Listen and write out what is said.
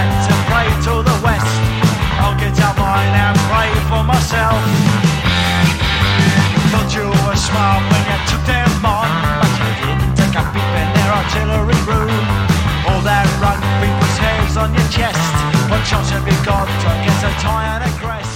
went to pray to the west. I'll get out mine and pray for myself. Thought you were smart when you took them on, but you didn't take a peep in their artillery room. All that rugby puts hairs on your chest. What chance have you got against a tie and a crest?